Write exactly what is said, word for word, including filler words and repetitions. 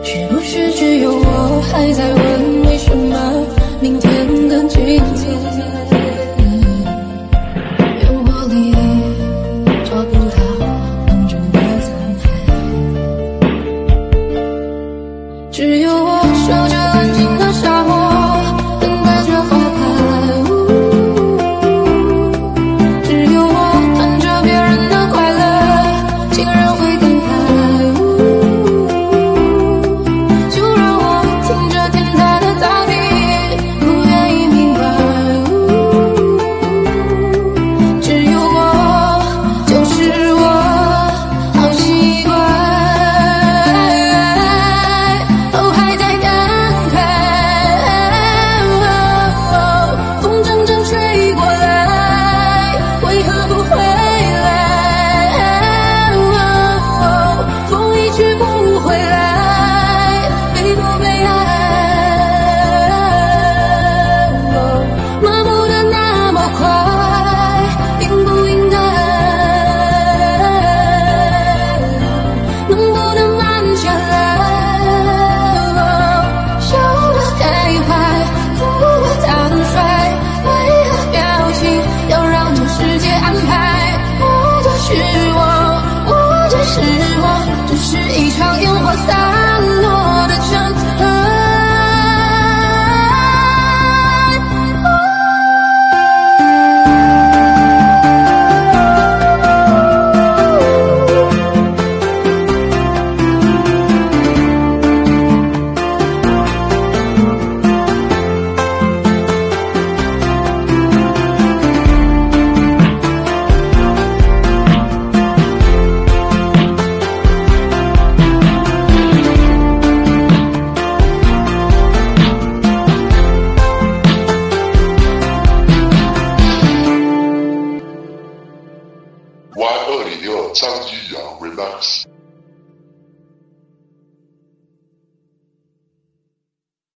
是不是只有我还在问为什么明天更亲切？诱惑里找不到囊中的残骸，只有我守着安静的沙漠，等待着花开。只有我看着别人的快乐，竟然会感慨。只是一场烟花散落的尘埃。 Y 二零六张基阳 Remix。